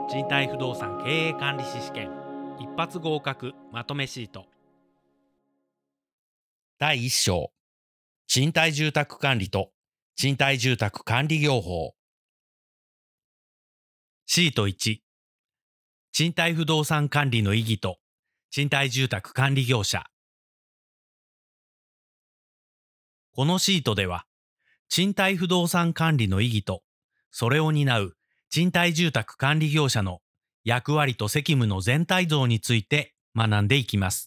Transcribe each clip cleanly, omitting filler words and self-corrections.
賃貸不動産経営管理士試験一発合格まとめシート第1章賃貸住宅管理と賃貸住宅管理業法シート1賃貸不動産管理の意義と賃貸住宅管理業者このシートでは賃貸不動産管理の意義とそれを担う賃貸住宅管理業者の役割と責務の全体像について学んでいきます。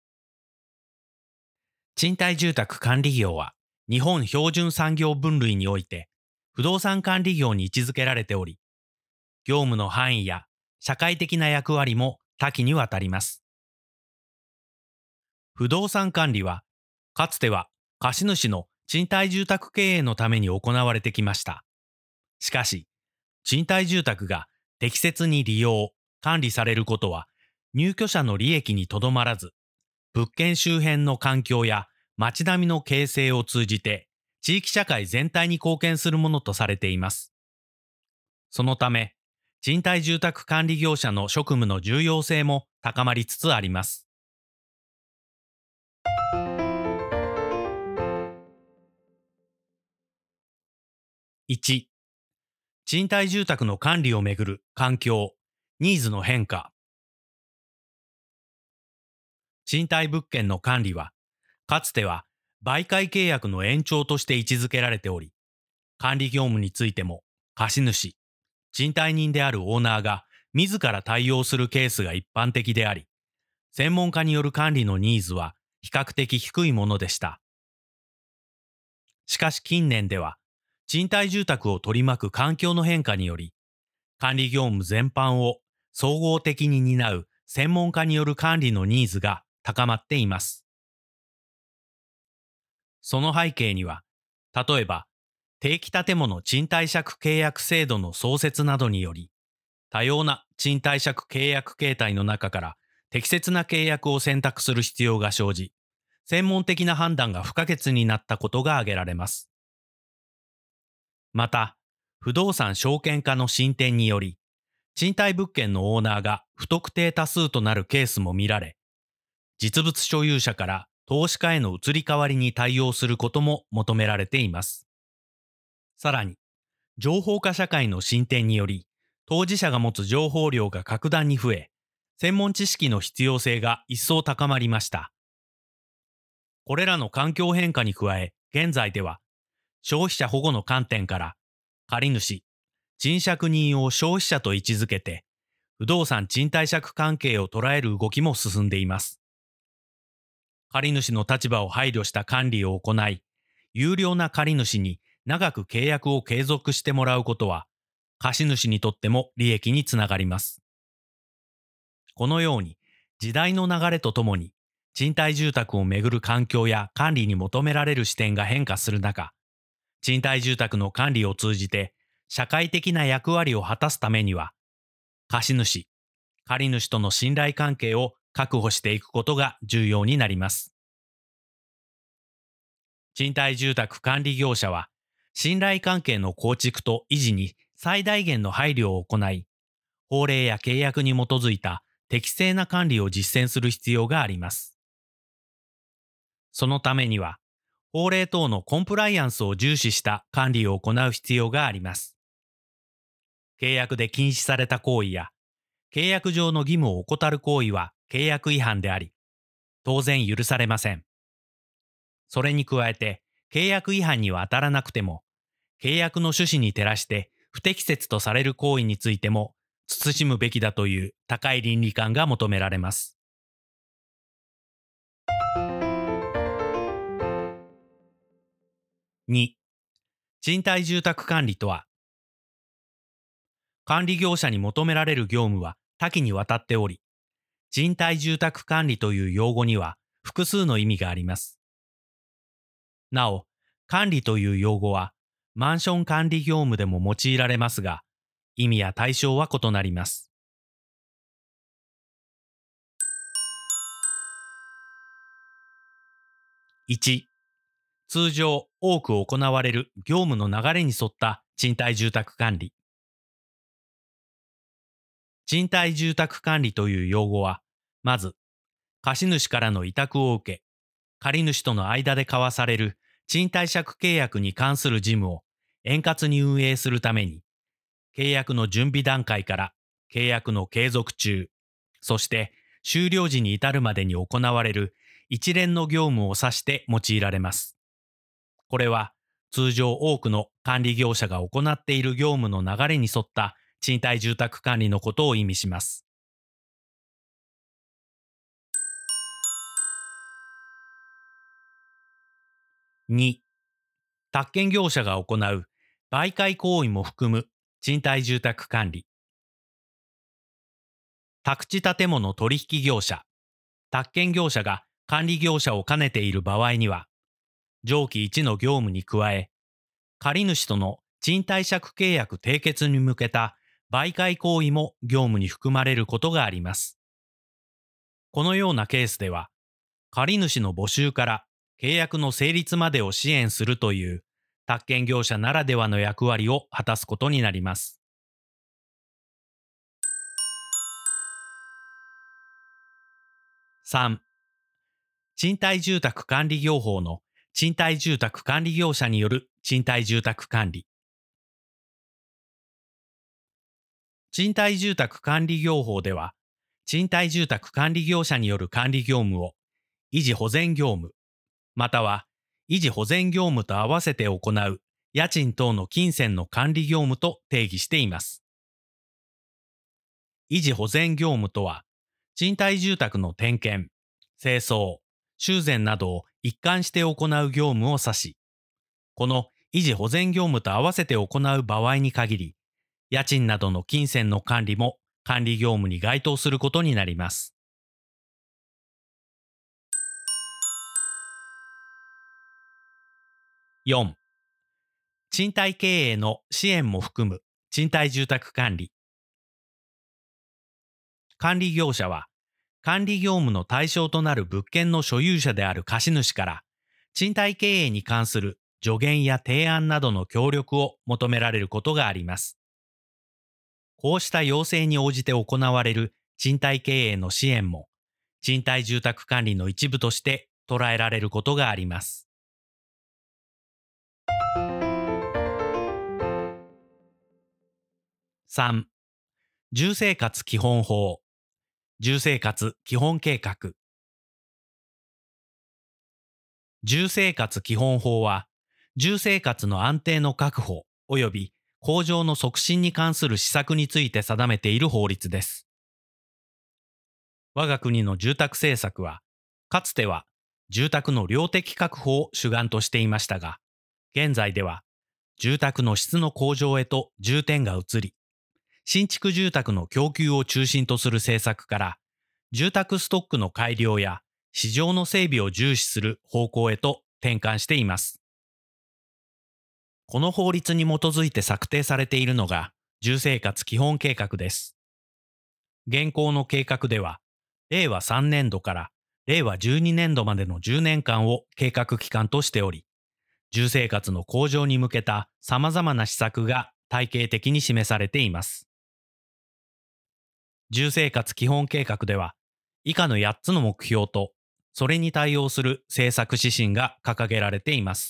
賃貸住宅管理業は日本標準産業分類において不動産管理業に位置づけられており、業務の範囲や社会的な役割も多岐にわたります。不動産管理は、かつては貸主の賃貸住宅経営のために行われてきました。しかし、賃貸住宅が適切に利用、管理されることは入居者の利益にとどまらず、物件周辺の環境や街並みの形成を通じて地域社会全体に貢献するものとされています。そのため、賃貸住宅管理業者の職務の重要性も高まりつつあります。1、賃貸住宅の管理をめぐる環境、ニーズの変化。賃貸物件の管理は、かつては媒介契約の延長として位置づけられており、管理業務についても貸主、賃貸人であるオーナーが自ら対応するケースが一般的であり、専門家による管理のニーズは比較的低いものでした。しかし近年では、賃貸住宅を取り巻く環境の変化により、管理業務全般を総合的に担う専門家による管理のニーズが高まっています。その背景には、例えば、定期建物賃貸借契約制度の創設などにより、多様な賃貸借契約形態の中から適切な契約を選択する必要が生じ、専門的な判断が不可欠になったことが挙げられます。また、不動産証券化の進展により、賃貸物件のオーナーが不特定多数となるケースも見られ、実物所有者から投資家への移り変わりに対応することも求められています。さらに、情報化社会の進展により、当事者が持つ情報量が格段に増え、専門知識の必要性が一層高まりました。これらの環境変化に加え、現在では、消費者保護の観点から、借主、賃借人を消費者と位置づけて、不動産賃貸借関係を捉える動きも進んでいます。借主の立場を配慮した管理を行い、優良な借主に長く契約を継続してもらうことは、貸主にとっても利益につながります。このように、時代の流れとともに、賃貸住宅をめぐる環境や管理に求められる視点が変化する中、賃貸住宅の管理を通じて、社会的な役割を果たすためには、貸主、借主との信頼関係を確保していくことが重要になります。賃貸住宅管理業者は、信頼関係の構築と維持に最大限の配慮を行い、法令や契約に基づいた適正な管理を実践する必要があります。そのためには、法令等のコンプライアンスを重視した管理を行う必要があります。契約で禁止された行為や、契約上の義務を怠る行為は契約違反であり、当然許されません。それに加えて、契約違反には当たらなくても、契約の趣旨に照らして不適切とされる行為についても、慎むべきだという高い倫理観が求められます。2、賃貸住宅管理とは、管理業者に求められる業務は多岐にわたっており、賃貸住宅管理という用語には複数の意味があります。なお、管理という用語は、マンション管理業務でも用いられますが、意味や対象は異なります。1、通常多く行われる業務の流れに沿った賃貸住宅管理。 賃貸住宅管理という用語は、まず、貸主からの委託を受け、借主との間で交わされる賃貸借契約に関する事務を円滑に運営するために、契約の準備段階から契約の継続中、そして終了時に至るまでに行われる一連の業務を指して用いられます。これは通常多くの管理業者が行っている業務の流れに沿った賃貸住宅管理のことを意味します。2、宅建業者が行う媒介行為も含む賃貸住宅管理。宅地建物取引業者、宅建業者が管理業者を兼ねている場合には、上記1の業務に加え、借主との賃貸借契約締結に向けた媒介行為も業務に含まれることがあります。このようなケースでは、借主の募集から契約の成立までを支援するという宅建業者ならではの役割を果たすことになります。3、賃貸住宅管理業法の賃貸住宅管理業者による賃貸住宅管理。賃貸住宅管理業法では、賃貸住宅管理業者による管理業務を維持保全業務、または維持保全業務と合わせて行う家賃等の金銭の管理業務と定義しています。維持保全業務とは、賃貸住宅の点検、清掃、修繕などを一貫して行う業務を指し、この維持保全業務と合わせて行う場合に限り、家賃などの金銭の管理も管理業務に該当することになります。4、賃貸経営の支援も含む賃貸住宅管理。管理業者は、管理業務の対象となる物件の所有者である貸主から、賃貸経営に関する助言や提案などの協力を求められることがあります。こうした要請に応じて行われる賃貸経営の支援も、賃貸住宅管理の一部として捉えられることがあります。3、住生活基本法、住生活基本計画。住生活基本法は、住生活の安定の確保及び向上の促進に関する施策について定めている法律です。我が国の住宅政策は、かつては住宅の量的確保を主眼としていましたが、現在では住宅の質の向上へと重点が移り、新築住宅の供給を中心とする政策から、住宅ストックの改良や市場の整備を重視する方向へと転換しています。この法律に基づいて策定されているのが住生活基本計画です。現行の計画では、令和3年度から令和12年度までの10年間を計画期間としており、住生活の向上に向けた様々な施策が体系的に示されています。住生活基本計画では、以下の8つの目標と、それに対応する政策指針が掲げられています。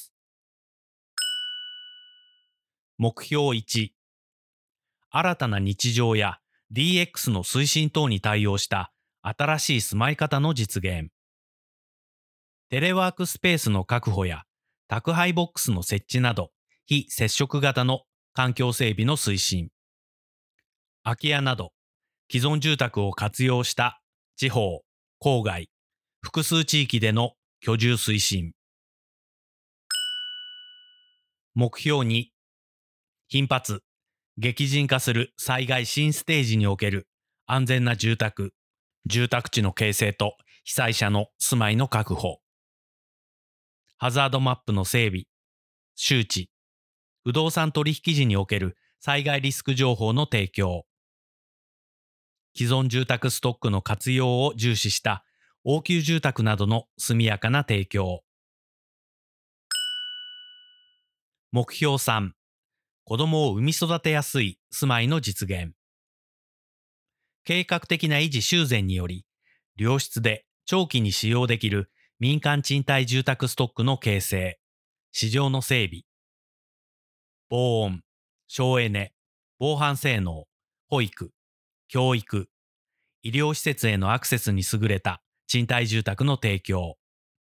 目標1、新たな日常や DX の推進等に対応した新しい住まい方の実現。テレワークスペースの確保や宅配ボックスの設置など、非接触型の環境整備の推進。空き家など、既存住宅を活用した地方、郊外、複数地域での居住推進。目標2、頻発、激甚化する災害新ステージにおける安全な住宅、住宅地の形成と被災者の住まいの確保。ハザードマップの整備、周知、不動産取引時における災害リスク情報の提供。既存住宅ストックの活用を重視した応急住宅などの速やかな提供。目標3、子供を産み育てやすい住まいの実現。 計画的な維持修繕により、良質で長期に使用できる民間賃貸住宅ストックの形成、市場の整備、防音、省エネ、防犯性能、保育、教育、医療施設へのアクセスに優れた賃貸住宅の提供。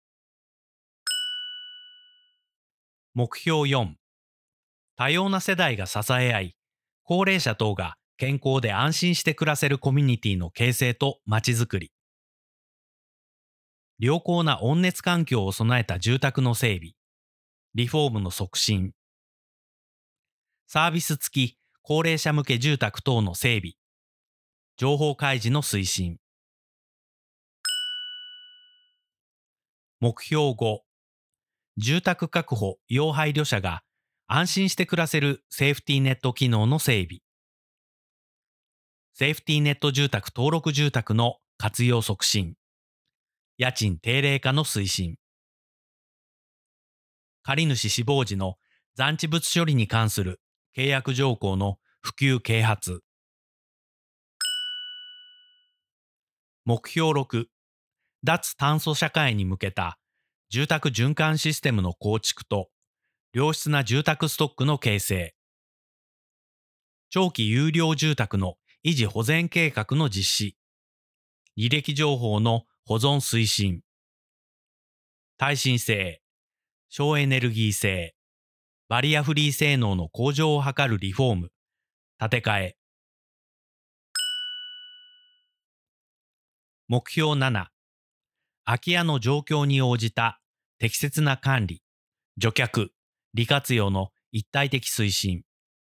目標4、多様な世代が支え合い、高齢者等が健康で安心して暮らせるコミュニティの形成とまちづくり。良好な温熱環境を備えた住宅の整備、リフォームの促進、サービス付き高齢者向け住宅等の整備、情報開示の推進。目標5、住宅確保要配慮者が安心して暮らせるセーフティーネット機能の整備。セーフティーネット住宅登録住宅の活用促進。家賃低廉化の推進。借主死亡時の残置物処理に関する契約条項の普及啓発。目標6、脱炭素社会に向けた住宅循環システムの構築と良質な住宅ストックの形成。長期有料住宅の維持保全計画の実施。履歴情報の保存推進。耐震性、省エネルギー性、バリアフリー性能の向上を図るリフォーム、建て替え。目標7、空き家の状況に応じた適切な管理、除却、利活用の一体的推進。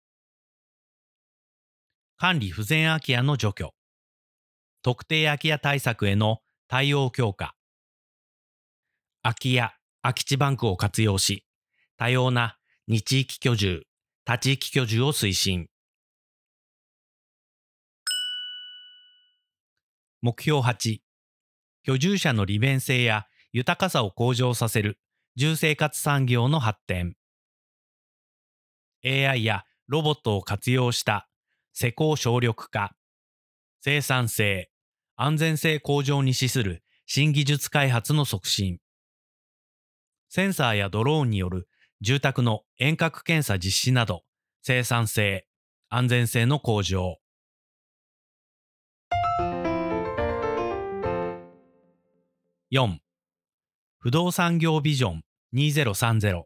管理不全空き家の除去。特定空き家対策への対応強化。空き家、空き地バンクを活用し、多様な2地域居住、多地域居住を推進。目標8、居住者の利便性や豊かさを向上させる住生活産業の発展。AI やロボットを活用した施工省力化、生産性、安全性向上に資する新技術開発の促進。センサーやドローンによる住宅の遠隔検査実施など、生産性、安全性の向上。4、不動産業ビジョン2030。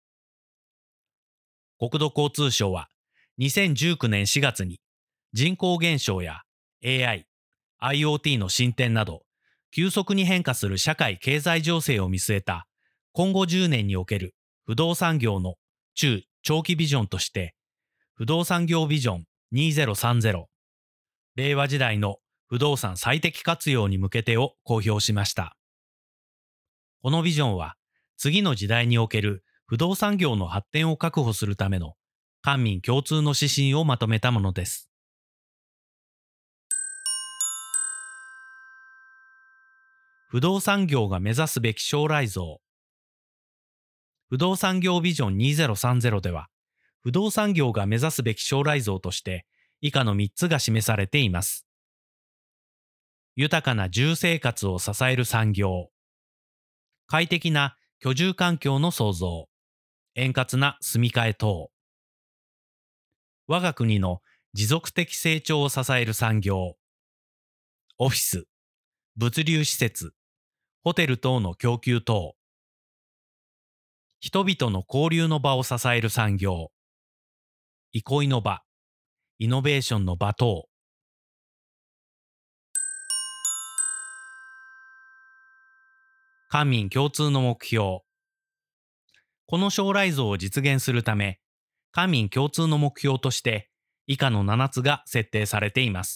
国土交通省は2019年4月に人口減少や AI、IoT の進展など、急速に変化する社会経済情勢を見据えた今後10年における不動産業の中長期ビジョンとして、不動産業ビジョン2030、令和時代の不動産最適活用に向けてを公表しました。このビジョンは、次の時代における不動産業の発展を確保するための官民共通の指針をまとめたものです。不動産業が目指すべき将来像。不動産業ビジョン2030では、不動産業が目指すべき将来像として、以下の3つが示されています。豊かな住生活を支える産業。快適な居住環境の創造。円滑な住み替え等。我が国の持続的成長を支える産業。オフィス、物流施設、ホテル等の供給等。人々の交流の場を支える産業。憩いの場、イノベーションの場等。官民共通の目標。この将来像を実現するため、官民共通の目標として、以下の7つが設定されています。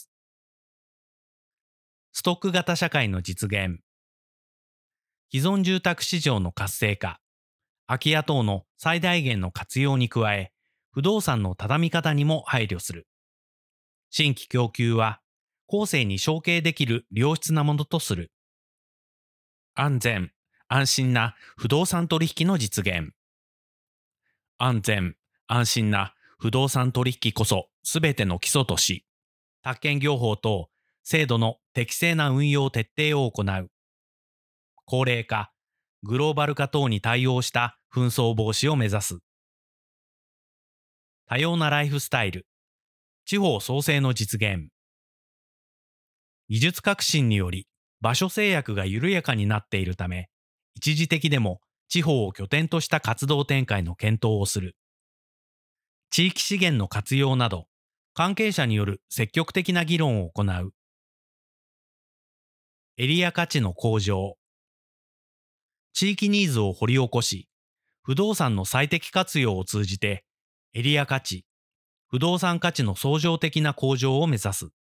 ストック型社会の実現。既存住宅市場の活性化。空き家等の最大限の活用に加え、不動産の畳み方にも配慮する。新規供給は、後世に承継できる良質なものとする。安全、安心な不動産取引の実現。安全、安心な不動産取引こそ全ての基礎とし、宅建業法等制度の適正な運用徹底を行う。高齢化、グローバル化等に対応した紛争防止を目指す。多様なライフスタイル、地方創生の実現。技術革新により場所制約が緩やかになっているため、一時的でも地方を拠点とした活動展開の検討をする。地域資源の活用など、関係者による積極的な議論を行う。エリア価値の向上。地域ニーズを掘り起こし、不動産の最適活用を通じて、エリア価値、不動産価値の相乗的な向上を目指す。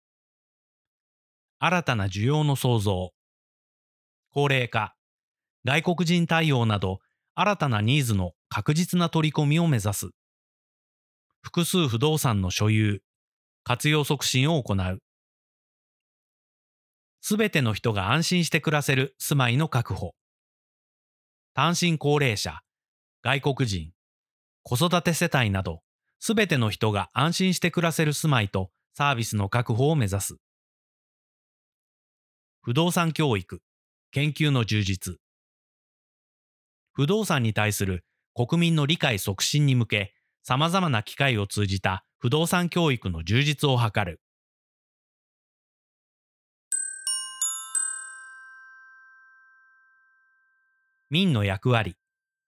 新たな需要の創造。高齢化、外国人対応など、新たなニーズの確実な取り込みを目指す。複数不動産の所有、活用促進を行う。すべての人が安心して暮らせる住まいの確保。単身高齢者、外国人、子育て世帯など、すべての人が安心して暮らせる住まいとサービスの確保を目指す。不動産教育、研究の充実。不動産に対する国民の理解促進に向け、様々な機会を通じた不動産教育の充実を図る。民の役割。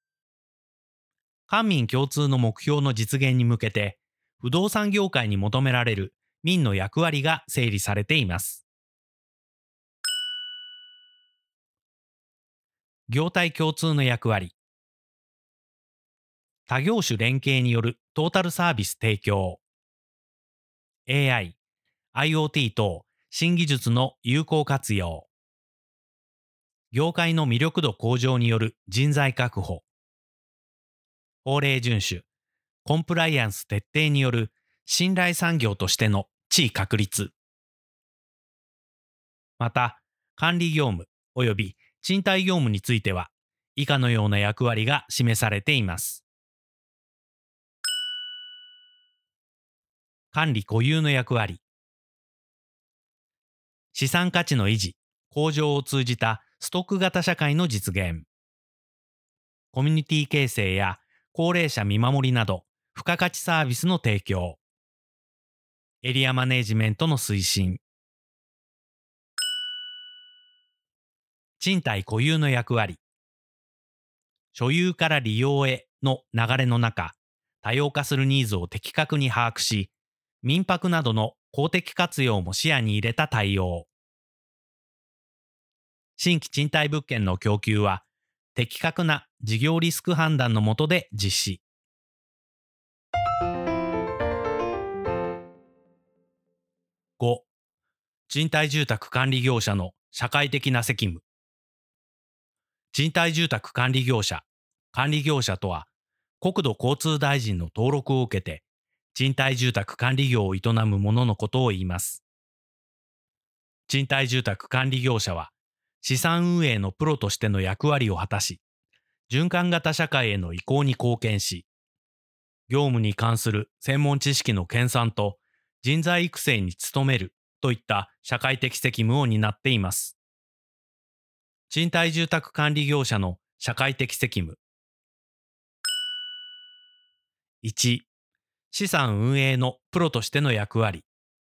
官民共通の目標の実現に向けて、不動産業界に求められる民の役割が整理されています。業態共通の役割。他業種連携によるトータルサービス提供。AI、IoT 等新技術の有効活用。業界の魅力度向上による人材確保。法令遵守、コンプライアンス徹底による信頼産業としての地位確立。また、管理業務及び賃貸業務については、以下のような役割が示されています。管理固有の役割。資産価値の維持、向上を通じたストック型社会の実現。コミュニティ形成や高齢者見守りなど、付加価値サービスの提供。エリアマネジメントの推進。賃貸固有の役割。所有から利用への流れの中、多様化するニーズを的確に把握し、民泊などの公的活用も視野に入れた対応。新規賃貸物件の供給は、的確な事業リスク判断の下で実施。5、賃貸住宅管理業者の社会的な責務。賃貸住宅管理業者、管理業者とは、国土交通大臣の登録を受けて、賃貸住宅管理業を営む者のことを言います。賃貸住宅管理業者は、資産運営のプロとしての役割を果たし、循環型社会への移行に貢献し、業務に関する専門知識の研鑽と人材育成に努めるといった社会的責務を担っています。賃貸住宅管理業者の社会的責務。1、資産運営のプロとしての役割。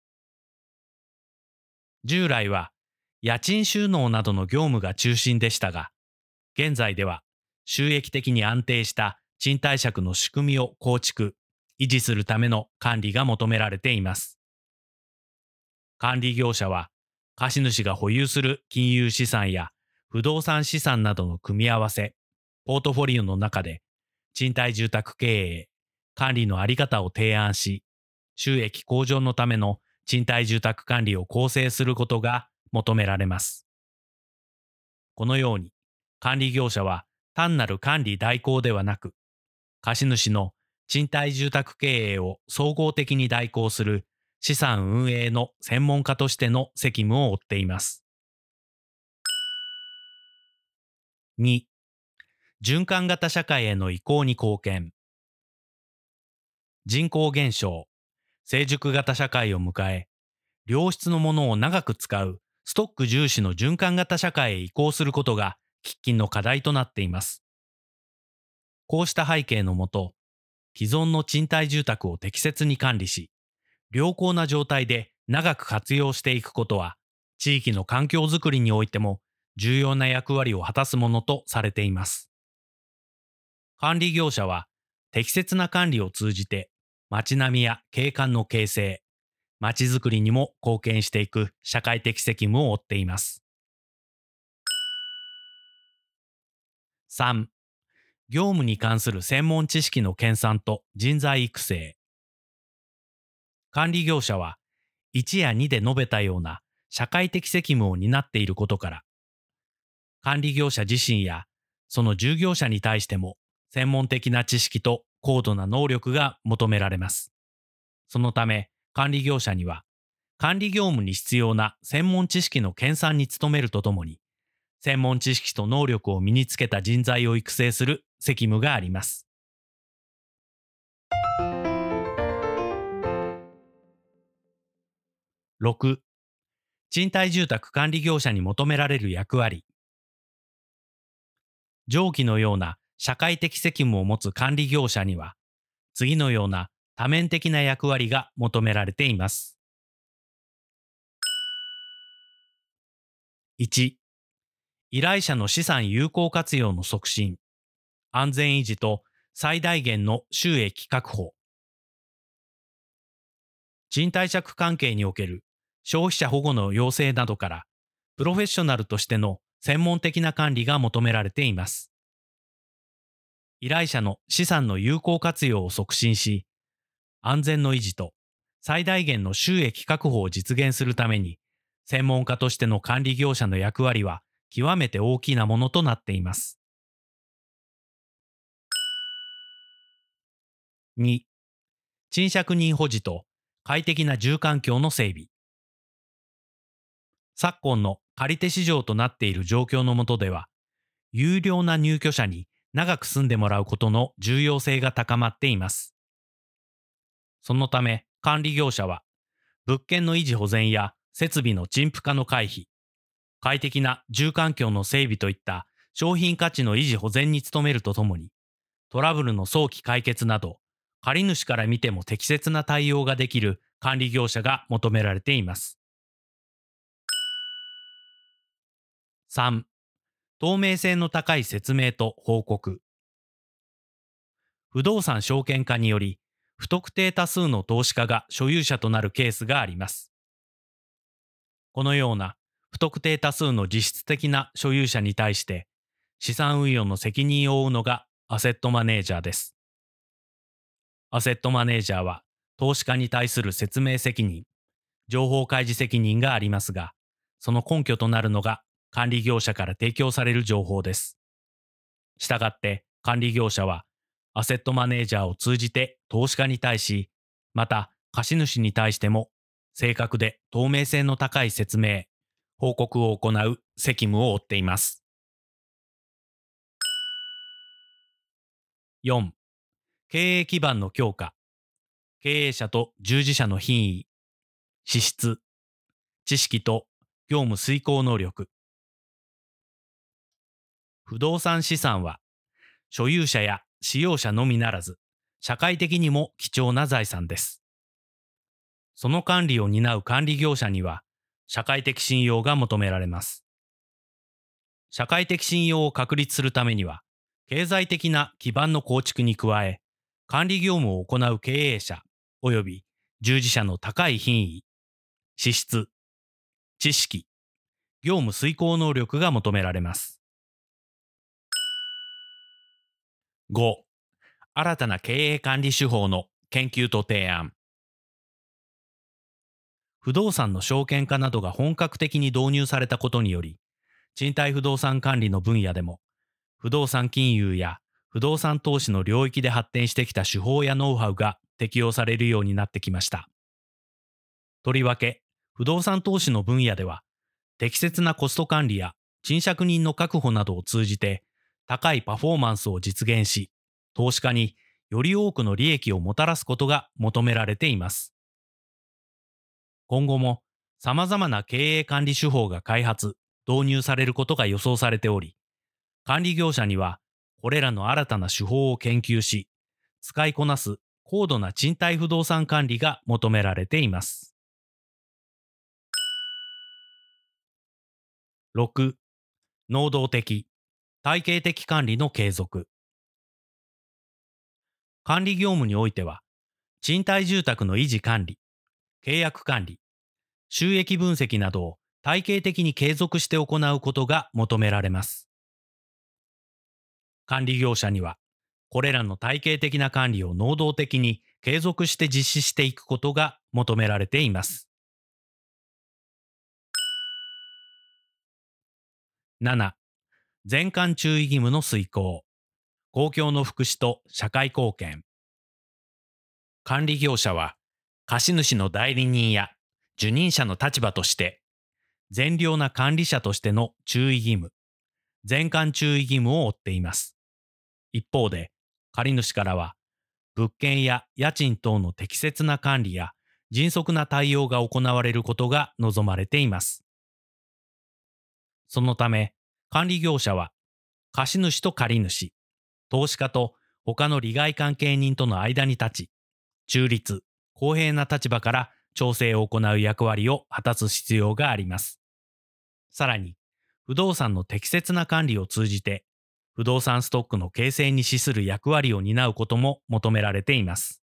従来は家賃収納などの業務が中心でしたが、現在では収益的に安定した賃貸借の仕組みを構築、維持するための管理が求められています。管理業者は、貸主が保有する金融資産や不動産資産などの組み合わせ、ポートフォリオの中で、賃貸住宅経営、管理のあり方を提案し、収益向上のための賃貸住宅管理を構成することが求められます。このように、管理業者は単なる管理代行ではなく、貸主の賃貸住宅経営を総合的に代行する資産運営の専門家としての責務を負っています。2、循環型社会への移行に貢献。人口減少、成熟型社会を迎え、 良質のものを長く使うストック重視の循環型社会へ移行することが喫緊の課題となっています。こうした背景のもと、既存の賃貸住宅を適切に管理し、良好な状態で長く活用していくことは、地域の環境づくりにおいても重要な役割を果たすものとされています。管理業者は、適切な管理を通じて、街並みや景観の形成、街づくりにも貢献していく社会的責務を負っています。3、業務に関する専門知識の研鑽と人材育成。管理業者は、1や2で述べたような社会的責務を担っていることから、管理業者自身やその従業者に対しても専門的な知識と高度な能力が求められます。そのため、管理業者には、管理業務に必要な専門知識の研鑽に努めるとともに、専門知識と能力を身につけた人材を育成する責務があります。6、賃貸住宅管理業者に求められる役割。上記のような社会的責務を持つ管理業者には、次のような多面的な役割が求められています。1、依頼者の資産有効活用の促進、安全維持と最大限の収益確保。賃貸借関係における消費者保護の要請などから、プロフェッショナルとしての専門的な管理が求められています。依頼者の資産の有効活用を促進し、安全の維持と最大限の収益確保を実現するために、専門家としての管理業者の役割は極めて大きなものとなっています。2、賃借人保持と快適な住環境の整備。昨今の借り手市場となっている状況の下では、優良な入居者に長く住んでもらうことの重要性が高まっています。そのため、管理業者は、物件の維持保全や設備の陳腐化の回避、快適な住環境の整備といった商品価値の維持保全に努めるとともに、トラブルの早期解決など、借り主から見ても適切な対応ができる管理業者が求められています。3、透明性の高い説明と報告。不動産証券化により、不特定多数の投資家が所有者となるケースがあります。このような不特定多数の実質的な所有者に対して、資産運用の責任を負うのがアセットマネージャーです。アセットマネージャーは、投資家に対する説明責任、情報開示責任がありますが、その根拠となるのが管理業者から提供される情報です。したがって管理業者は、アセットマネージャーを通じて投資家に対し、また貸主に対しても、正確で透明性の高い説明、報告を行う責務を負っています。4、経営基盤の強化、経営者と従事者の品位、資質、知識と業務遂行能力。不動産資産は、所有者や使用者のみならず、社会的にも貴重な財産です。その管理を担う管理業者には、社会的信用が求められます。社会的信用を確立するためには、経済的な基盤の構築に加え、管理業務を行う経営者及び従事者の高い品位、資質、知識、業務遂行能力が求められます。5、新たな経営管理手法の研究と提案。不動産の証券化などが本格的に導入されたことにより、賃貸不動産管理の分野でも、不動産金融や不動産投資の領域で発展してきた手法やノウハウが適用されるようになってきました。とりわけ、不動産投資の分野では、適切なコスト管理や賃借人の確保などを通じて、高いパフォーマンスを実現し、投資家により多くの利益をもたらすことが求められています。今後も様々な経営管理手法が開発、導入されることが予想されており、管理業者にはこれらの新たな手法を研究し、使いこなす高度な賃貸不動産管理が求められています。6、能動的、体系的管理の継続。管理業務においては、賃貸住宅の維持管理、契約管理、収益分析などを体系的に継続して行うことが求められます。管理業者には、これらの体系的な管理を能動的に継続して実施していくことが求められています。7、全館注意義務の遂行、公共の福祉と社会貢献。管理業者は、貸主の代理人や受任者の立場として、善良な管理者としての注意義務、全館注意義務を負っています。一方で、借主からは、物件や家賃等の適切な管理や迅速な対応が行われることが望まれています。そのため、管理業者は、貸主と借主、投資家と他の利害関係人との間に立ち、中立、公平な立場から調整を行う役割を果たす必要があります。さらに、不動産の適切な管理を通じて、不動産ストックの形成に資する役割を担うことも求められています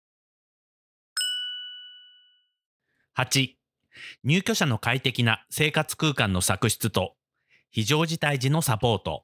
。8、入居者の快適な生活空間の創出と、非常事態時のサポート。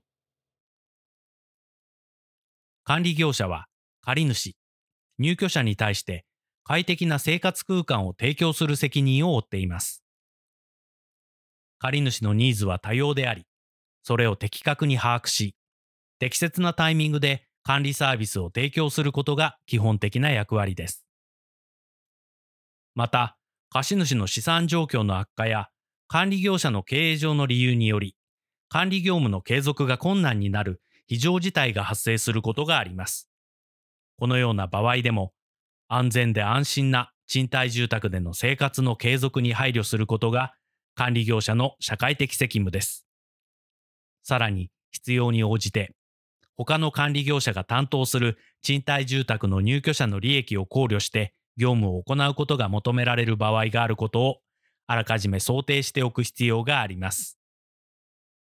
管理業者は、借主、入居者に対して快適な生活空間を提供する責任を負っています。借主のニーズは多様であり、それを的確に把握し、適切なタイミングで管理サービスを提供することが基本的な役割です。また、貸主の資産状況の悪化や管理業者の経営上の理由により、管理業務の継続が困難になる非常事態が発生することがあります。このような場合でも、安全で安心な賃貸住宅での生活の継続に配慮することが管理業者の社会的責務です。さらに、必要に応じて、他の管理業者が担当する賃貸住宅の入居者の利益を考慮して業務を行うことが求められる場合があることをあらかじめ想定しておく必要があります。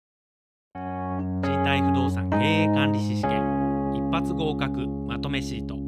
賃貸不動産経営管理士試験一発合格まとめシート。